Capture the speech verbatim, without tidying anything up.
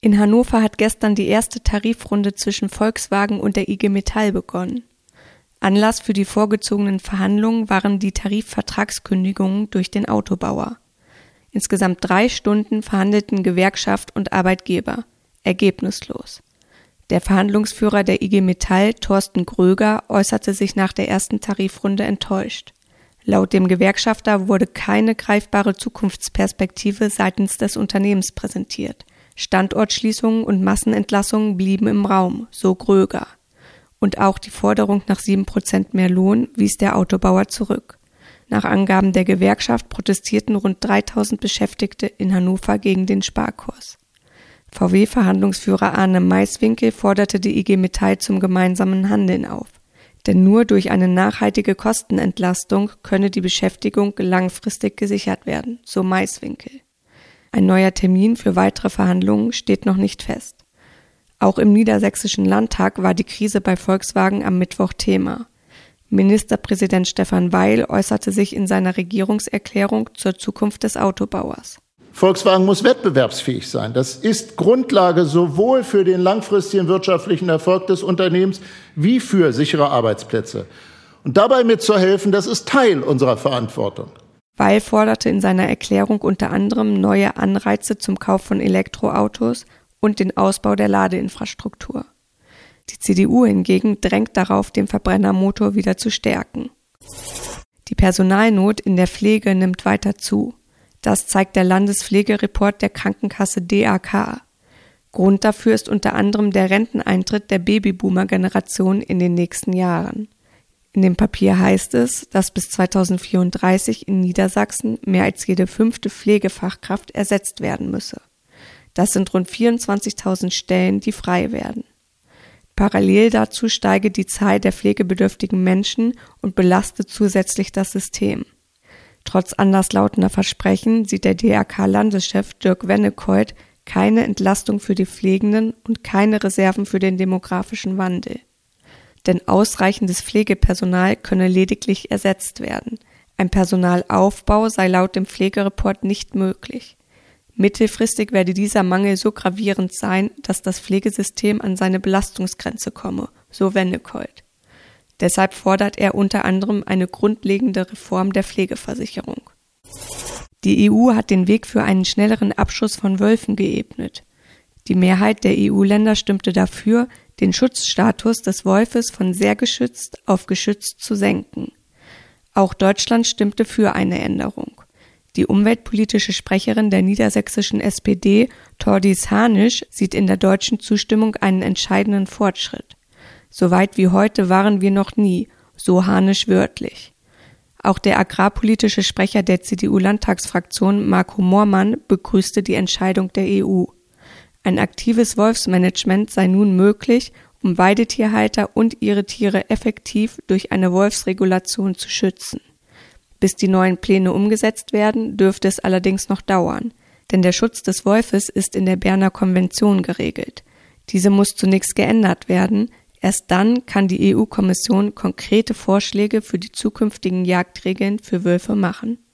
In Hannover hat gestern die erste Tarifrunde zwischen Volkswagen und der I G Metall begonnen. Anlass für die vorgezogenen Verhandlungen waren die Tarifvertragskündigungen durch den Autobauer. Insgesamt drei Stunden verhandelten Gewerkschaft und Arbeitgeber. Ergebnislos. Der Verhandlungsführer der I G Metall, Thorsten Gröger, äußerte sich nach der ersten Tarifrunde enttäuscht. Laut dem Gewerkschafter wurde keine greifbare Zukunftsperspektive seitens des Unternehmens präsentiert. Standortschließungen und Massenentlassungen blieben im Raum, so Gröger. Und auch die Forderung nach sieben Prozent mehr Lohn wies der Autobauer zurück. Nach Angaben der Gewerkschaft protestierten rund dreitausend Beschäftigte in Hannover gegen den Sparkurs. V W-Verhandlungsführer Arne Maiswinkel forderte die I G Metall zum gemeinsamen Handeln auf. Denn nur durch eine nachhaltige Kostenentlastung könne die Beschäftigung langfristig gesichert werden, so Maiswinkel. Ein neuer Termin für weitere Verhandlungen steht noch nicht fest. Auch im Niedersächsischen Landtag war die Krise bei Volkswagen am Mittwoch Thema. Ministerpräsident Stefan Weil äußerte sich in seiner Regierungserklärung zur Zukunft des Autobauers. Volkswagen muss wettbewerbsfähig sein. Das ist Grundlage sowohl für den langfristigen wirtschaftlichen Erfolg des Unternehmens wie für sichere Arbeitsplätze. Und dabei mitzuhelfen, das ist Teil unserer Verantwortung. Weil forderte in seiner Erklärung unter anderem neue Anreize zum Kauf von Elektroautos und den Ausbau der Ladeinfrastruktur. Die C D U hingegen drängt darauf, den Verbrennermotor wieder zu stärken. Die Personalnot in der Pflege nimmt weiter zu. Das zeigt der Landespflegereport der Krankenkasse D A K. Grund dafür ist unter anderem der Renteneintritt der Babyboomer-Generation in den nächsten Jahren. In dem Papier heißt es, dass bis zweitausendvierunddreißig in Niedersachsen mehr als jede fünfte Pflegefachkraft ersetzt werden müsse. Das sind rund vierundzwanzigtausend Stellen, die frei werden. Parallel dazu steige die Zahl der pflegebedürftigen Menschen und belaste zusätzlich das System. Trotz anderslautender Versprechen sieht der D A K-Landeschef Dirk Wennekeuth keine Entlastung für die Pflegenden und keine Reserven für den demografischen Wandel. Denn ausreichendes Pflegepersonal könne lediglich ersetzt werden. Ein Personalaufbau sei laut dem Pflegereport nicht möglich. Mittelfristig werde dieser Mangel so gravierend sein, dass das Pflegesystem an seine Belastungsgrenze komme, so Wennekeuth. Deshalb fordert er unter anderem eine grundlegende Reform der Pflegeversicherung. Die E U hat den Weg für einen schnelleren Abschuss von Wölfen geebnet. Die Mehrheit der E U-Länder stimmte dafür, den Schutzstatus des Wolfes von sehr geschützt auf geschützt zu senken. Auch Deutschland stimmte für eine Änderung. Die umweltpolitische Sprecherin der niedersächsischen S P D, Tordis Hanisch, sieht in der deutschen Zustimmung einen entscheidenden Fortschritt. So weit wie heute waren wir noch nie, so Hanisch wörtlich. Auch der agrarpolitische Sprecher der C D U-Landtagsfraktion, Marco Moormann, begrüßte die Entscheidung der E U. Ein aktives Wolfsmanagement sei nun möglich, um Weidetierhalter und ihre Tiere effektiv durch eine Wolfsregulation zu schützen. Bis die neuen Pläne umgesetzt werden, dürfte es allerdings noch dauern, denn der Schutz des Wolfes ist in der Berner Konvention geregelt. Diese muss zunächst geändert werden, erst dann kann die E U-Kommission konkrete Vorschläge für die zukünftigen Jagdregeln für Wölfe machen.